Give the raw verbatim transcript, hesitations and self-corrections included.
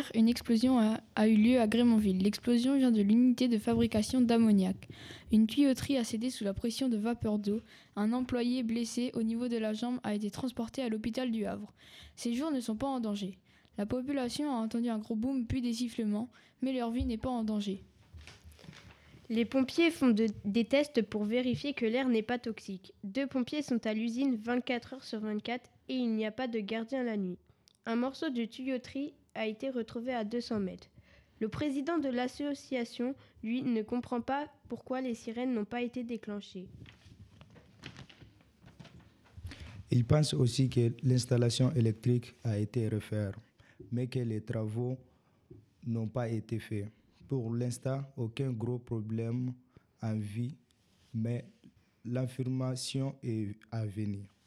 Hier, une explosion a, a eu lieu à Grémonville. L'explosion vient de l'unité de fabrication d'ammoniac. Une tuyauterie a cédé sous la pression de vapeur d'eau. Un employé blessé au niveau de la jambe a été transporté à l'hôpital du Havre. Ces jours ne sont pas en danger. La population a entendu un gros boom puis des sifflements, mais leur vie n'est pas en danger. Les pompiers font de, des tests pour vérifier que l'air n'est pas toxique. Deux pompiers sont à l'usine vingt-quatre heures sur vingt-quatre et il n'y a pas de gardien la nuit. Un morceau de tuyauterie a été retrouvé à deux cents mètres. Le président de l'association, lui, ne comprend pas pourquoi les sirènes n'ont pas été déclenchées. Il pense aussi que l'installation électrique a été refaite, mais que les travaux n'ont pas été faits. Pour l'instant, aucun gros problème en vue, mais l'information est à venir.